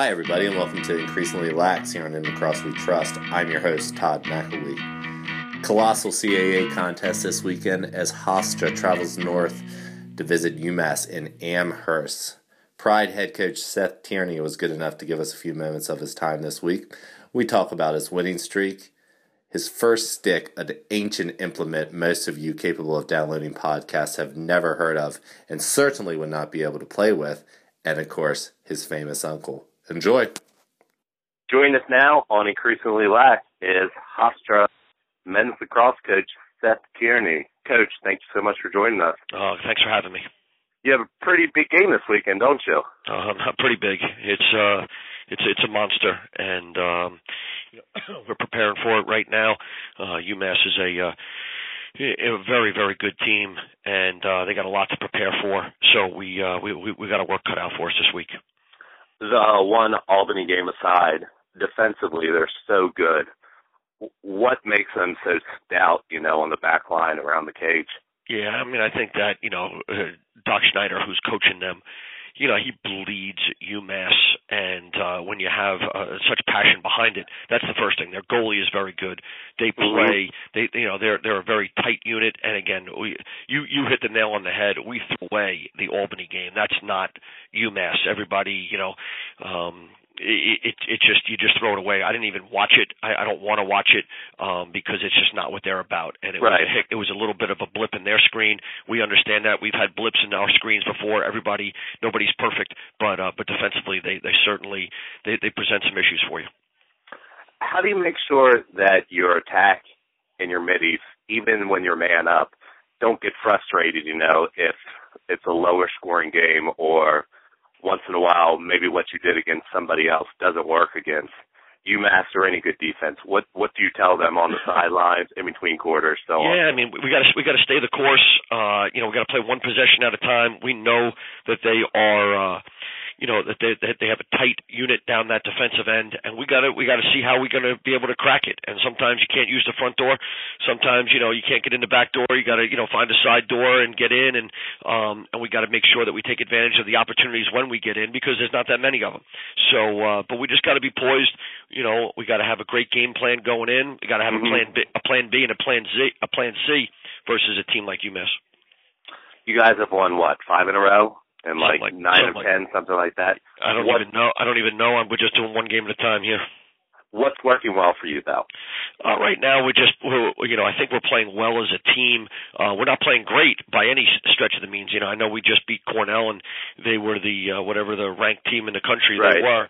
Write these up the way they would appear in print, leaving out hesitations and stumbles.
Hi, everybody, and welcome to Increasingly Lax here on In Lacrosse We Trust. I'm your host, Todd McElwee. Colossal CAA contest this weekend as Hofstra travels north to visit UMass in Amherst. Pride head coach Seth Tierney was good enough to give us a few moments of his time this week. We talk about his winning streak, his first stick, an ancient implement most of you capable of downloading podcasts have never heard of and certainly would not be able to play with, and of course, his famous uncle. Enjoy. Joining us now on Increasingly Lax is Hofstra men's lacrosse coach Seth Tierney. Coach, thank you so much for joining us. Oh, thanks for having me. You have a pretty big game this weekend, don't you? Pretty big. It's a monster, and we're preparing for it right now. UMass is a very, very good team, and they got a lot to prepare for. So we got a work cut out for us this week. The one Albany game aside, defensively they're so good. What makes them so stout, on the back line around the cage? Yeah, I mean, I think that, Doc Schneider, who's coaching them, he bleeds UMass, and when you have such passion behind it, that's the first thing. Their goalie is very good. They play. They're a very tight unit. And again, you hit the nail on the head. We threw away the Albany game. That's not UMass. Everybody, it just you just throw it away. I didn't even watch it. I don't want to watch it because it's just not what they're about. And it was a little bit of a blip in their screen. We understand that. We've had blips in our screens before. Nobody's perfect, but defensively they certainly present some issues for you. How do you make sure that your attack and your middies, even when you're man up, don't get frustrated? If it's a lower scoring game or once in a while, maybe what you did against somebody else doesn't work against UMass or any good defense. What do you tell them on the sidelines, in between quarters, so on? Yeah, I mean, we got to stay the course. We got to play one possession at a time. We know that they are, that they have a tight unit down that defensive end, and we got to see how we're going to be able to crack it. And sometimes you can't use the front door. Sometimes you can't get in the back door. You got to find a side door and get in, and we got to make sure that we take advantage of the opportunities when we get in because there's not that many of them. So, but we just got to be poised. We got to have a great game plan going in. We got to have a plan B, and a plan C versus a team like UMass. You guys have won what, 5 in a row? And like 9 or 10, something like that. I don't even know. We're just doing one game at a time here. What's working well for you, though? Right now, I think we're playing well as a team. We're not playing great by any stretch of the means. I know we just beat Cornell, and they were the whatever the ranked team in the country they were.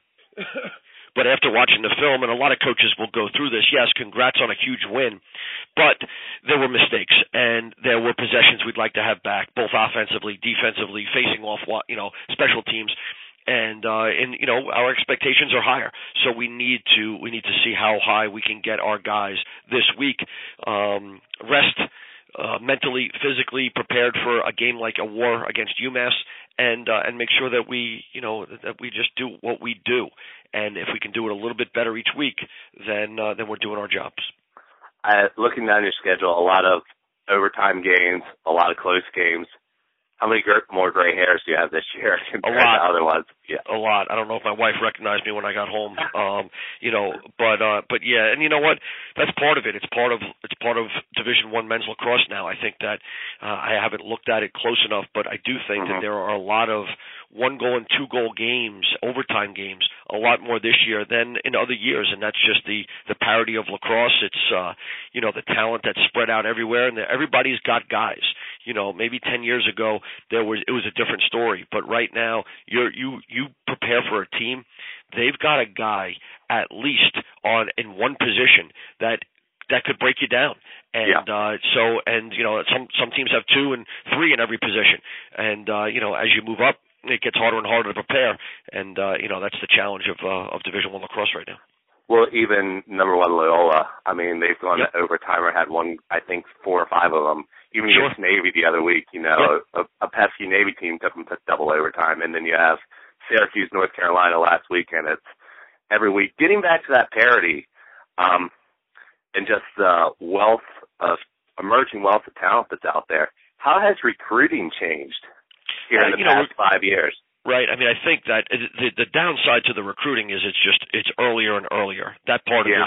But after watching the film, and a lot of coaches will go through this, yes, congrats on a huge win, but there were mistakes, and there were possessions we'd like to have back, both offensively, defensively, facing off, special teams. And our expectations are higher, so we need to see how high we can get our guys this week. Rest mentally, physically prepared for a game like a war against UMass, and make sure that we just do what we do. And if we can do it a little bit better each week, then we're doing our jobs. Looking down your schedule, a lot of overtime games, a lot of close games. How many more gray hairs do you have this year compared to other ones? Yeah. A lot. I don't know if my wife recognized me when I got home. But yeah, and you know what? That's part of it. It's part of Division I men's lacrosse now. I think that I haven't looked at it close enough, but I do think that there are a lot of 1-goal and 2-goal games, overtime games, a lot more this year than in other years, and that's just the parity of lacrosse. It's the talent that's spread out everywhere, and everybody's got guys. Maybe 10 years ago it was a different story, but right now you prepare for a team. They've got a guy at least in one position that could break you down. And some teams have 2 and 3 in every position. And as you move up, it gets harder and harder to prepare. And that's the challenge of Division I lacrosse right now. Well, even number 1 Loyola, I mean, they've gone to overtime or had one, I think 4 or 5 of them. Even against Navy the other week, a pesky Navy team took them to double overtime. And then you have Syracuse, North Carolina last weekend. It's every week. Getting back to that parity and just the emerging wealth of talent that's out there, how has recruiting changed here in the past 5 years? right? I mean, I think that the downside to the recruiting is it's earlier and earlier. That part of it,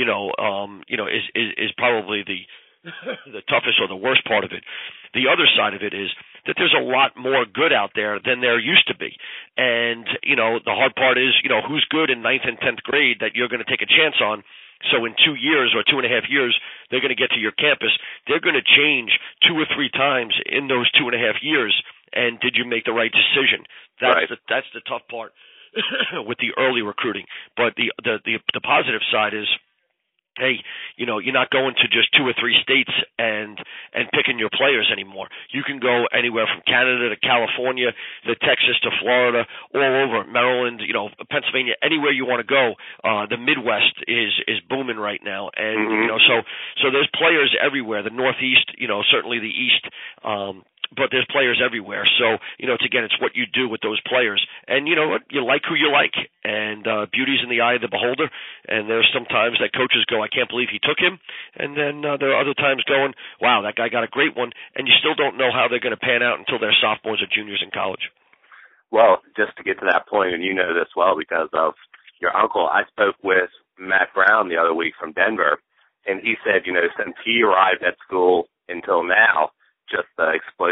is probably the toughest or the worst part of it. The other side of it is that there's a lot more good out there than there used to be. And, the hard part is, who's good in 9th and 10th grade that you're going to take a chance on. So in 2 years or 2.5 years, they're going to get to your campus. They're going to change 2 or 3 times in those 2.5 years. And did you make the right decision? That's the tough part with the early recruiting. But the positive side is, hey, you're not going to just 2 or 3 states and picking your players anymore. You can go anywhere from Canada to California, to Texas to Florida, all over Maryland, Pennsylvania, anywhere you want to go. The Midwest is booming right now, and so there's players everywhere. The Northeast, certainly the East. But there's players everywhere. So, it's what you do with those players. And you know what? You like who you like. And beauty's in the eye of the beholder. And there's sometimes that coaches go, I can't believe he took him. And then there are other times going, wow, that guy got a great one. And you still don't know how they're going to pan out until they're sophomores or juniors in college. Well, just to get to that point, and you know this well because of your uncle, I spoke with Matt Brown the other week from Denver. And he said, since he arrived at school until now, just the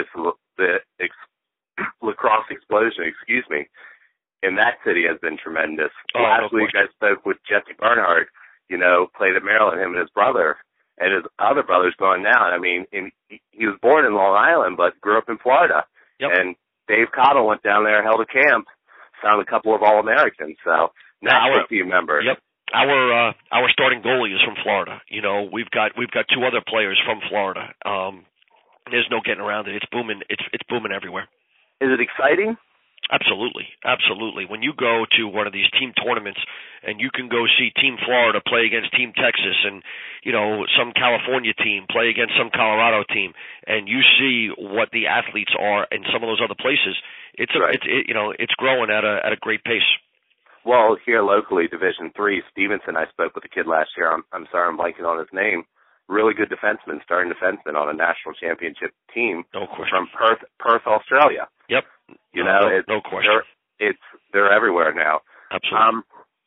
lacrosse explosion, in that city has been tremendous. Last week I spoke with Jesse Bernhardt, played at Maryland, him and his brother, and his other brother's going now. I mean, he was born in Long Island, but grew up in Florida. Yep. And Dave Cottle went down there, held a camp, found a couple of All-Americans. So now our team member. Yep. Our starting goalie is from Florida. We've got 2 other players from Florida. There's no getting around it. It's booming. It's booming everywhere. Is it exciting? Absolutely. When you go to one of these team tournaments and you can go see Team Florida play against Team Texas and, some California team play against some Colorado team, and you see what the athletes are in some of those other places, it's growing at a great pace. Well, here locally, Division III, Stevenson, I spoke with a kid last year. I'm sorry, I'm blanking on his name. Really good defenseman, starting defenseman on a national championship team from Perth, Australia. Yep. No question. They're everywhere now. Absolutely.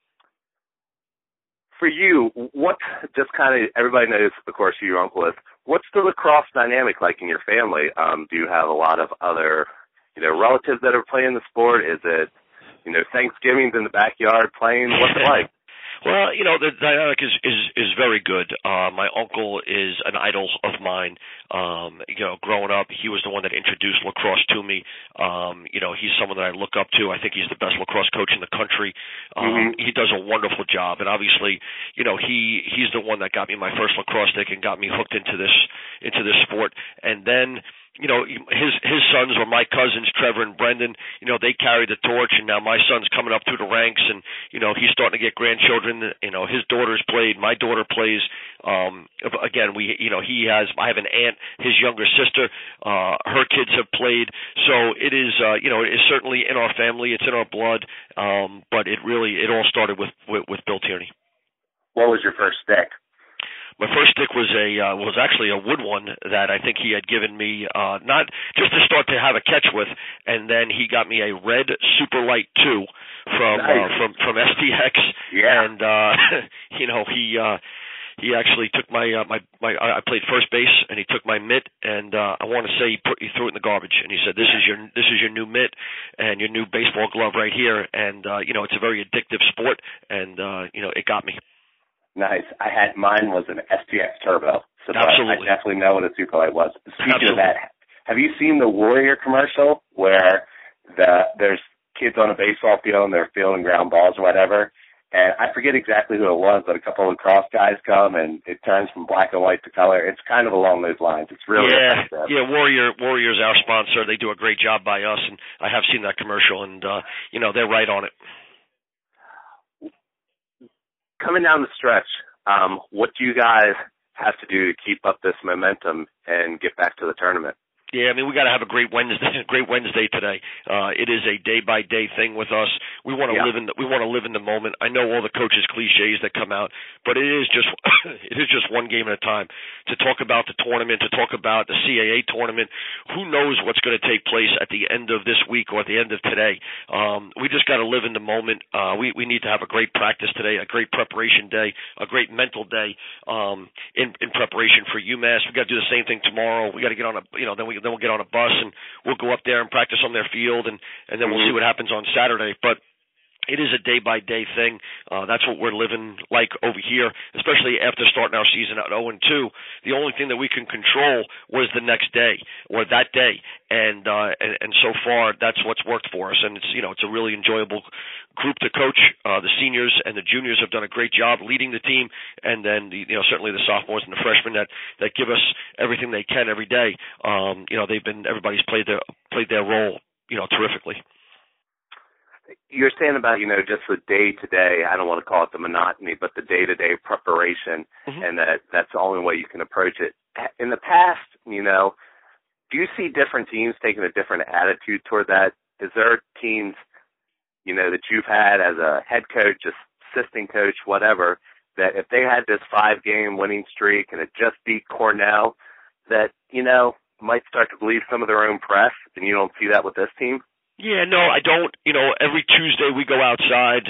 For you, everybody knows, of course, who your uncle is. What's the lacrosse dynamic like in your family? Do you have a lot of other, relatives that are playing the sport? Is it, Thanksgivings in the backyard playing? What's it like? Well, the dynamic is very good. My uncle is an idol of mine. Growing up, he was the one that introduced lacrosse to me. He's someone that I look up to. I think he's the best lacrosse coach in the country. He does a wonderful job, and obviously, he's the one that got me my first lacrosse stick and got me hooked into this sport. And then, his sons were my cousins, Trevor and Brendan. They carried the torch, and now my son's coming up through the ranks, and he's starting to get grandchildren. His daughter's played, my daughter plays. Again, I have an aunt, his younger sister. Her kids have played, so it is. It is certainly in our family. It's in our blood. But it all started with Bill Tierney. What was your first stick? My first stick was actually a wood one that I think he had given me, not just to start to have a catch with, and then he got me a red Superlight 2 from STX. Yeah. And he actually took my I played first base, and he took my mitt, and I want to say he threw it in the garbage, and he said, this is your new mitt and your new baseball glove right here, and it's a very addictive sport, and it got me. Nice. Mine was an STX Turbo, so Absolutely. I definitely know what a Superlight was. Speaking Absolutely. of that, have you seen the Warrior commercial where there's kids on a baseball field and they're fielding ground balls or whatever? And I forget exactly who it was, but a couple of lacrosse guys come and it turns from black and white to color. It's kind of along those lines. It's really effective. Yeah. Warrior's our sponsor. They do a great job by us, and I have seen that commercial, and they're right on it. Coming down the stretch, what do you guys have to do to keep up this momentum and get back to the tournament? Yeah, I mean, we got to have a great Wednesday today. It is a day-by-day thing with us. We want to live in the moment. I know all the coaches' cliches that come out, but it is just one game at a time. To talk about the tournament, to talk about the CAA tournament, who knows what's going to take place at the end of this week or at the end of today? We just got to live in the moment. We need to have a great practice today, a great preparation day, a great mental day in preparation for UMass. We got to do the same thing tomorrow. We got to get on then we'll get on a bus and we'll go up there and practice on their field, and then we'll see what happens on Saturday. But it is a day-by-day thing. That's what we're living like over here, especially after starting our season at 0-2. The only thing that we can control was the next day or that day, and so far that's what's worked for us. And it's a really enjoyable group to coach. The seniors and the juniors have done a great job leading the team, and then certainly the sophomores and the freshmen that give us everything they can every day. Everybody's played their role terrifically. You're saying about, just the day-to-day, I don't want to call it the monotony, but the day-to-day preparation, and that's the only way you can approach it. In the past, do you see different teams taking a different attitude toward that? Is there teams, that you've had as a head coach, assistant coach, whatever, that if they had this 5-game winning streak and it just beat Cornell, that, might start to believe some of their own press, and you don't see that with this team? Yeah, no, I don't. Every Tuesday we go outside.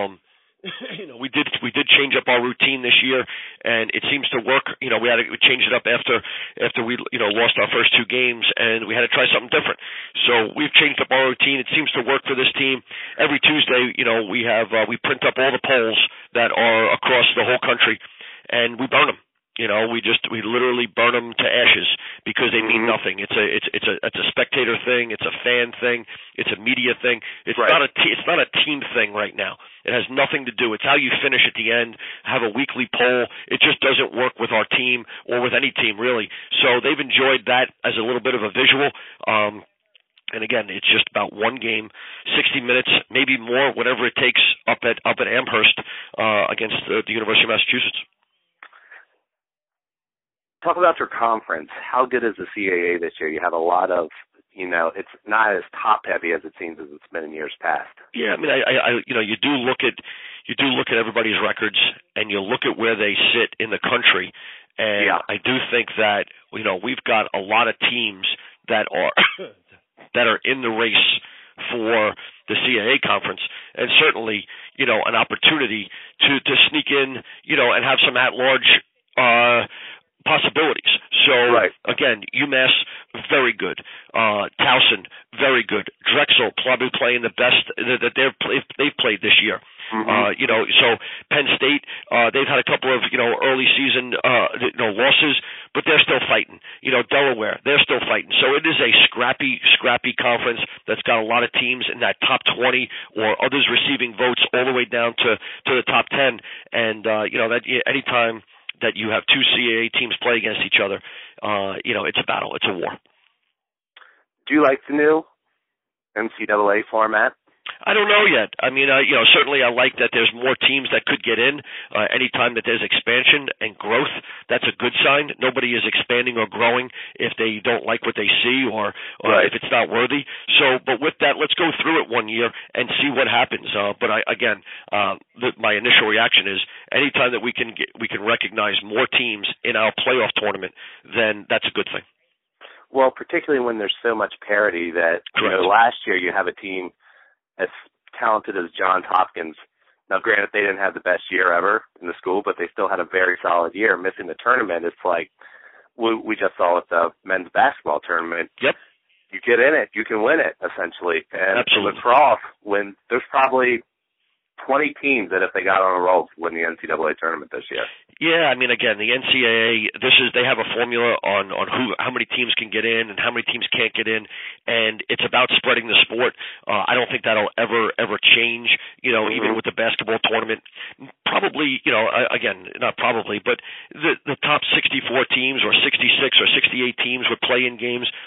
We did change up our routine this year, and it seems to work. We changed it up after we lost our first 2 games, and we had to try something different. So we've changed up our routine. It seems to work for this team. Every Tuesday, we print up all the polls that are across the whole country, and we burn them. We literally burn them to ashes because they mean nothing. It's a spectator thing. It's a fan thing. It's a media thing. It's not a team thing right now. It has nothing to do. It's how you finish at the end. Have a weekly poll. It just doesn't work with our team or with any team really. So they've enjoyed that as a little bit of a visual. And again, it's just about one game, 60 minutes, maybe more, whatever it takes up at Amherst against the University of Massachusetts. Talk about your conference. How good is the CAA this year? You have a lot of, it's not as top heavy as it seems as it's been in years past. Yeah, I mean, you do look at everybody's records, and you look at where they sit in the country, and I do think that we've got a lot of teams that are in the race for the CAA conference, and certainly an opportunity to sneak in and have some at-large possibilities. So again, UMass, very good. Towson, very good. Drexel probably playing the best that they've played this year. So Penn State, they've had a couple of early season losses, but they're still fighting. Delaware, they're still fighting. So it is a scrappy conference that's got a lot of teams in that top 20 or others receiving votes all the way down to the top 10. And that anytime that you have 2 CAA teams play against each other, it's a battle. It's a war. Do you like the new NCAA format? I don't know yet. I mean, certainly I like that there's more teams that could get in. Anytime that there's expansion and growth, that's a good sign. Nobody is expanding or growing if they don't like what they see or if it's not worthy. So, but with that, let's go through it one year and see what happens. But my initial reaction is anytime that we can recognize more teams in our playoff tournament, then that's a good thing. Well, particularly when there's so much parity that last year you have a team as talented as Johns Hopkins. Now, granted, they didn't have the best year ever in the school, but they still had a very solid year. Missing the tournament, it's like we just saw at the men's basketball tournament. Yep. You get in it, you can win it, essentially. And absolutely. Lacrosse, when there's probably 20 teams that if they got on a roll win the NCAA tournament this year. Yeah, I mean, again, the NCAA, they have a formula on how many teams can get in and how many teams can't get in, and it's about spreading the sport. I don't think that'll ever change, even with the basketball tournament. Probably, again, not probably, but the top 64 teams or 66 or 68 teams would play in games.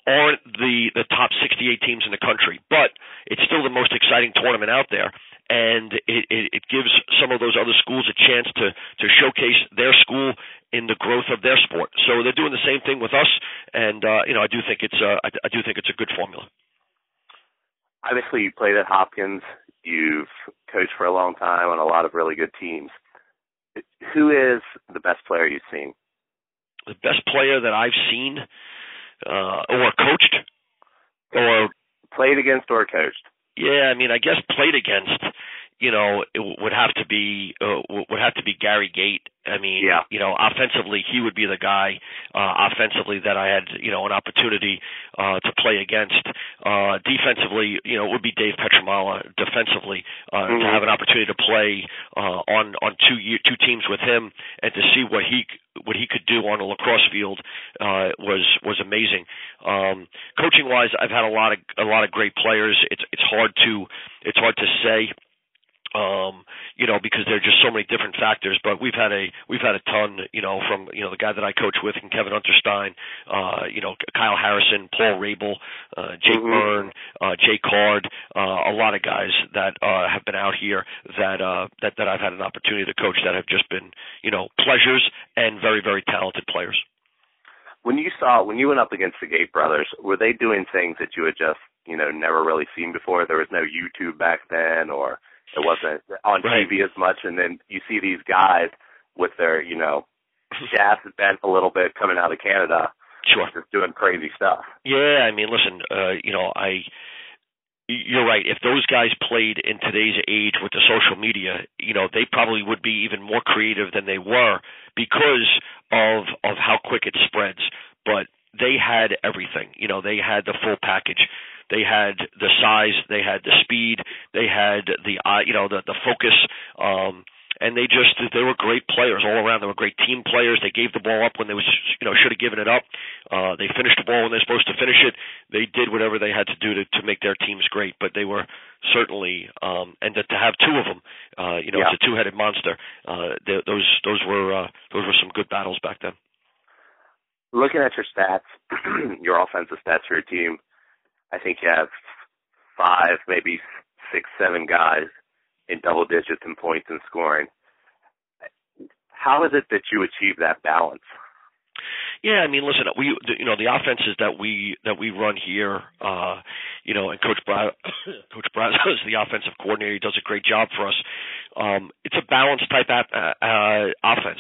aren't the top 68 teams in the country, but it's still the most exciting tournament out there. And it gives some of those other schools a chance to showcase their school in the growth of their sport. So they're doing the same thing with us, and I do think it's a good formula. Obviously, you played at Hopkins. You've coached for a long time on a lot of really good teams. Who is the best player you've seen? The best player that I've seen, or coached, or played against or coached. Yeah, I mean, I guess played against, it would have to be Gary Gate. I mean, yeah. Offensively, he would be the guy, offensively that I had, an opportunity, to play against. Defensively, it would be Dave Petramala. Defensively, to have an opportunity to play, on two teams with him and to see what he could do on a lacrosse field, was amazing. Coaching wise, I've had a lot of great players. It's hard to say. Because there are just so many different factors, but we've had a ton, from, the guy that I coach with and Kevin Unterstein, Kyle Harrison, Paul Rabel, Jake Byrne, Jay Card, a lot of guys that, have been out here that I've had an opportunity to coach that have just been, pleasures and very, very talented players. When you went up against the Gate brothers, were they doing things that you had just, never really seen before? There was no YouTube back then, or it wasn't on TV as much, and then you see these guys with their, shafts bent a little bit coming out of Canada, sure, just doing crazy stuff. Yeah, I mean, listen, you're right. If those guys played in today's age with the social media, they probably would be even more creative than they were because of how quick it spreads. But they had everything. They had the full package. They had the size, they had the speed, they had the focus, and they were great players all around. They were great team players. They gave the ball up when they should have given it up. They finished the ball when they're supposed to finish it. They did whatever they had to do to make their teams great. But they were certainly, and to have two of them, it's a two-headed monster. Those were some good battles back then. Looking at your stats, your offensive stats for your team, I think you have 5, maybe 6, 7 guys in double digits in points and scoring. How is it that you achieve that balance? Yeah, I mean, listen, the offenses that we run here, and Coach Brazzo is the offensive coordinator. He does a great job for us. It's a balanced type offense.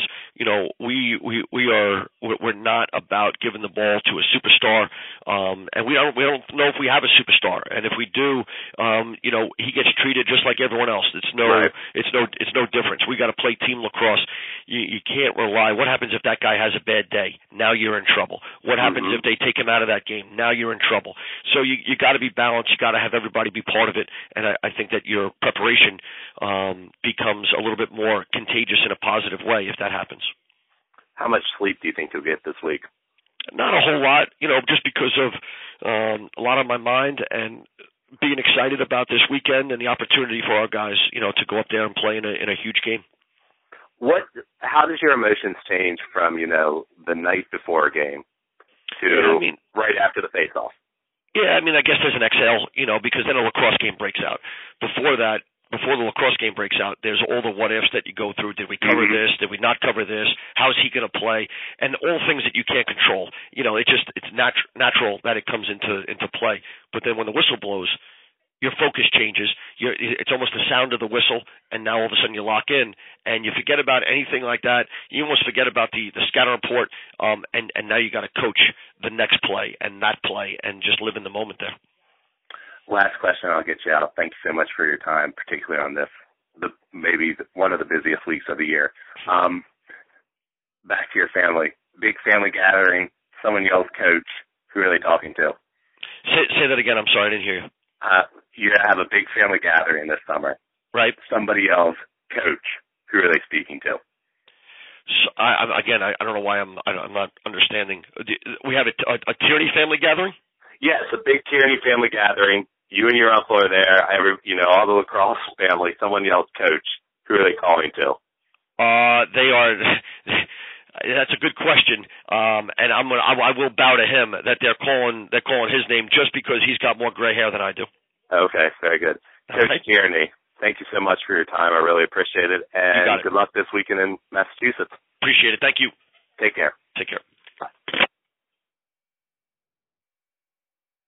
We're not about giving the ball to a superstar, and we don't know if we have a superstar. And if we do, he gets treated just like everyone else. It's no difference. We got to play team lacrosse. You can't rely. What happens if that guy has a bad day? Now you're in trouble. What happens if they take him out of that game? Now you're in trouble. So you got to be balanced. You got to have everybody be part of it. And I think that your preparation becomes a little bit more contagious in a positive way if that happens. How much sleep do you think you'll get this week? Not a whole lot, just because of a lot on my mind and being excited about this weekend and the opportunity for our guys, to go up there and play in a huge game. How does your emotions change from, the night before a game to right after the face-off? Yeah, I guess there's an exhale, because then a lacrosse game breaks out. Before the lacrosse game breaks out, there's all the what-ifs that you go through. Did we cover this? Did we not cover this? How is he going to play? And all things that you can't control. It's natural that it comes into play. But then when the whistle blows, your focus changes. It's almost the sound of the whistle, and now all of a sudden you lock in, and you forget about anything like that. You almost forget about the scatter report, and now you got to coach the next play and that play and just live in the moment there. Last question, I'll get you out. Thank you so much for your time, particularly on this, maybe one of the busiest weeks of the year. Back to your family. Big family gathering. Someone yells, "Coach." Who are they talking to? Say that again. I'm sorry, I didn't hear you. You have a big family gathering this summer. Right. Somebody yells, "Coach." Who are they speaking to? So, I don't know why I'm not understanding. We have a Tierney family gathering? Yes, a big Tierney family gathering. You and your uncle are there. All the lacrosse family. Someone yells, "Coach." Who are they calling to? They are. that's a good question, and I will bow to him that they're calling his name just because he's got more gray hair than I do. Okay, very good. Coach Kearney, thank you so much for your time. I really appreciate it, and good luck this weekend in Massachusetts. Appreciate it. Thank you. Take care. Take care. Bye.